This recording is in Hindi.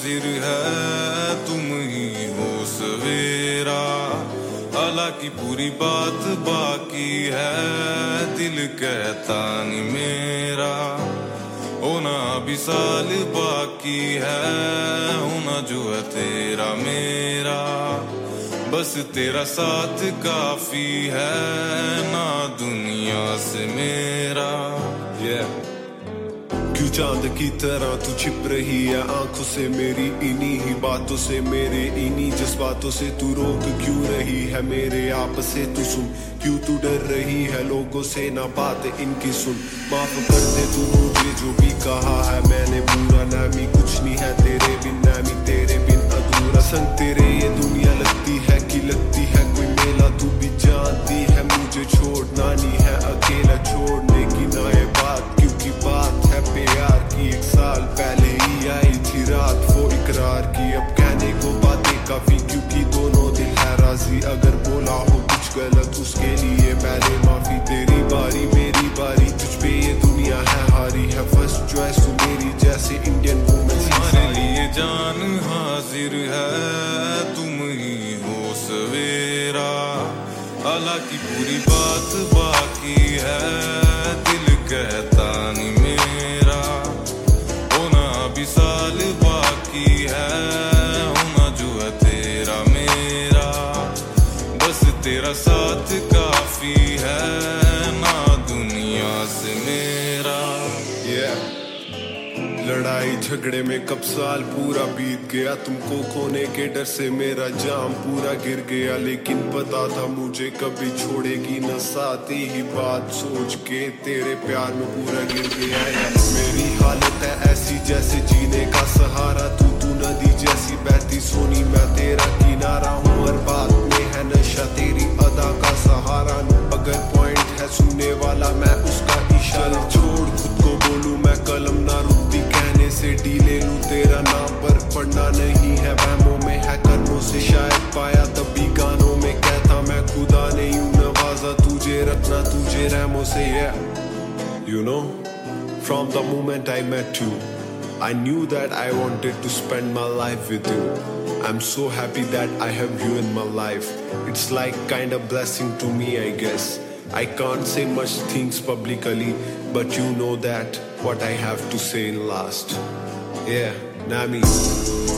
हाजिर है, तुम ही हो सवेरा। हालांकि पूरी बात बाकी है, दिल कहता नहीं मेरा। होना भी साल बाकी है, होना जो है तेरा मेरा। बस तेरा साथ काफी है, ना दुनिया से मेरा। क्यों चांद की तरह तू छिप रही है आंखों से मेरी, इन्हीं ही बातों से, मेरे इन्हीं जज्बातों से तू रोक क्यों रही है मेरे आप से। तू सुन क्यों तू डर रही है लोगों से, ना बात इनकी सुन। माफ कर दे तू मुझे जो भी कहा है मैंने बुरा, नामी कुछ नहीं है तेरे बिन, नामी तेरे बिन अधूरा। संग तेरे ये दुनिया लगती है कि लगती है कोई मेला, तू भी जानती है मुझे छोड़ना नहीं है अकेला, छोड़ने की ना ये बात, क्योंकि बात है प्यार की। एक साल पहले ही आई थी रात वो इकरार की, अब कहने को बातें काफी क्योंकि दोनों दिल है राजी। अगर बोला हो कुछ गलत उसके लिए पहले माफी, तेरी बारी मेरी बारी, तुझ पे ये दुनिया है हारी है। फर्स्ट चॉइस तू मेरी जैसे इंडियन वुमेन, तुम्हारे लिए जान हाजिर है, तुम ही हो सवेरा। हालांकि पूरी बात बाकी है, दिल कहता नहीं मेरा। होना भी साल बाकी है, होना जो है तेरा मेरा। बस तेरा साथ काफी है, ना दुनिया से मेरा। लड़ाई झगड़े में कब साल पूरा बीत गया, तुमको खोने के डर से मेरा जाम पूरा गिर गया। लेकिन पता था मुझे कभी छोड़ेगी न साथ, ही बात सोच के तेरे प्यार में पूरा गिर गया। मेरी हालत है ऐसी जैसे जीने का सहारा, तू नदी जैसी बहती सोनी, मैं तेरा किनारा हूँ। हर बात में है नशा तेरी अदा का सहारा, अगर पॉइंट है सुनने वाला मैं उसका इशारा। छोड़ खुद को बोलूं मैं कलम ना रुकती कहने से, डी ले लूं तेरा नाम पर पढ़ना नहीं है वहमों में है कर्मों से। शायद पाया तभी गानों में कहता मैं खुदा ने यूं नवाजा तुझे, रखना तुझे रहमों से। You know, from the moment I met you, I knew that I wanted to spend my life with you. I'm so happy that I have you in my life. It's like kind of blessing to me, I guess. I can't say much things publicly, but you know that what I have to say in last. Yeah, Nami.